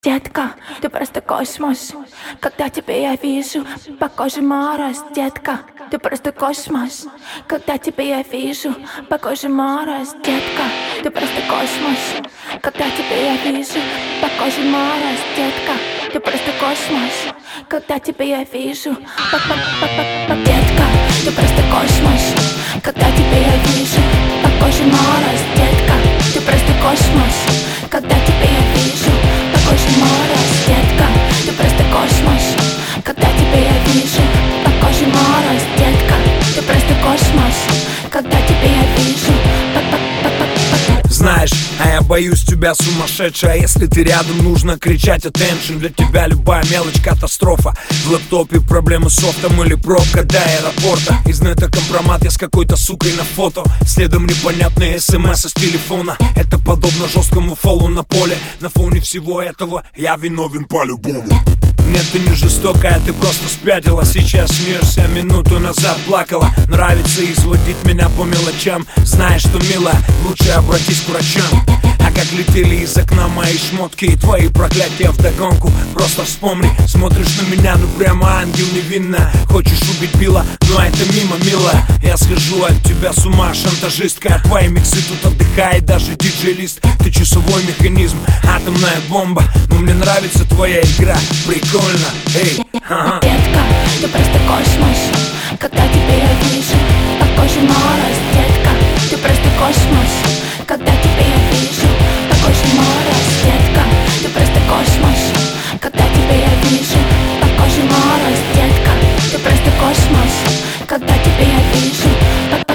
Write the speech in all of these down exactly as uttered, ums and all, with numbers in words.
Детка, ты просто космос. Когда тебя я вижу, по коже мороз. Детка, ты просто космос. Когда тебя я вижу, по коже мороз. Детка, ты просто космос. Когда тебя я вижу, по коже мороз. Детка, ты просто космос. Когда тебя я вижу, по по по по детка, ты просто космос. Когда тебя я вижу, по коже мороз. Детка, ты просто космос. Когда тебя я вижу, по коже мороз. Детка, ты просто космос. Когда тебя я вижу, по коже мороз. Детка, ты просто космос. Когда тебя я вижу, по по по по Знаешь, а я боюсь тебя, сумасшедшая. Если ты рядом, нужно кричать attention. Для тебя любая мелочь катастрофа. В лэптопе проблемы с софтом или пробка до аэропорта. Из нета компромат, я с какой-то сукой на фото. Следом непонятные смс с телефона. Это подобно жесткому фолу на поле. На фоне всего этого я виновен по-любому. Нет, ты не жестокая, ты просто спятила. Сейчас смеешься, минуту назад плакала. Нравится изводить меня по мелочам. Знаешь, что, милая, лучше обратись к врачам. А как летели из окна мои шмотки и твои проклятия вдогонку. Просто вспомни, смотришь на меня, ну прямо ангел невинная. Хочешь убить Билла, но это мимо, милая. Я схожу от тебя с ума, шантажистка. Твои миксы тут отдыхает даже диджей-лист. Ты часовой механизм, атомная бомба. Но мне нравится твоя игра, прикольно, эй, ага. Детка, ты просто космос. Когда тебя я вижу, по коже мороз. Детка, ты просто космос. Когда тебя я вижу, по коже мороз. Детка, ты просто космос. Когда тебя я вижу, по коже мороз. Детка, ты просто космос. Когда тебя я вижу, по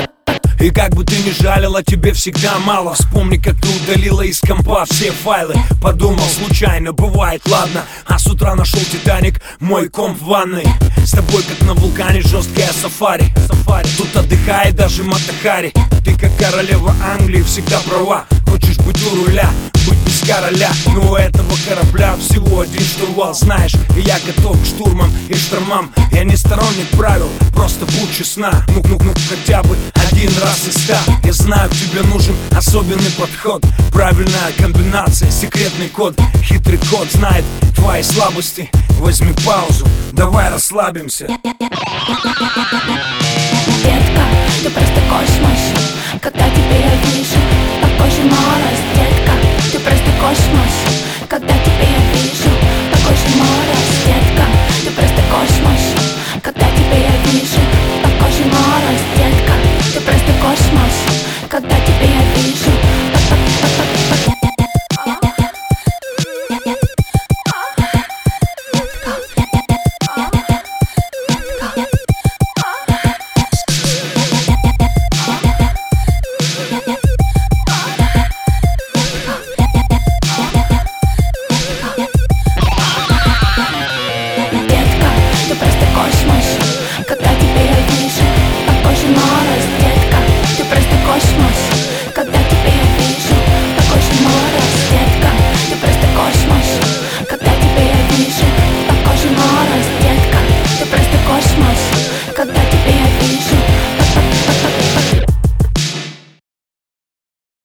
И как бы ты ни жалила, тебе всегда мало. Вспомни, как ты удалила из компа все файлы. Подумал случайно, бывает, ладно. А с утра нашел Титаник, мой комп в ванной. С тобой как на вулкане жесткое сафари. Сафари. Тут отдыхает даже Мата Хари. Ты как королева Англии, всегда права. Хочешь быть у руля, быть без короля. Но у этого корабля всего один штурвал. Знаешь, и я готов к штурмам и штормам. Я не сторонник правил, просто будь честна. Ну-ну-ну, хотя бы один раз из ста. Я знаю, тебе нужен особенный подход. Правильная комбинация, секретный код. Хитрый код знает твои слабости. Возьми паузу, давай расслабимся. Детка, ты просто космос. Когда тебя я вижу, по коже мороз. Детка, ты просто космос. Когда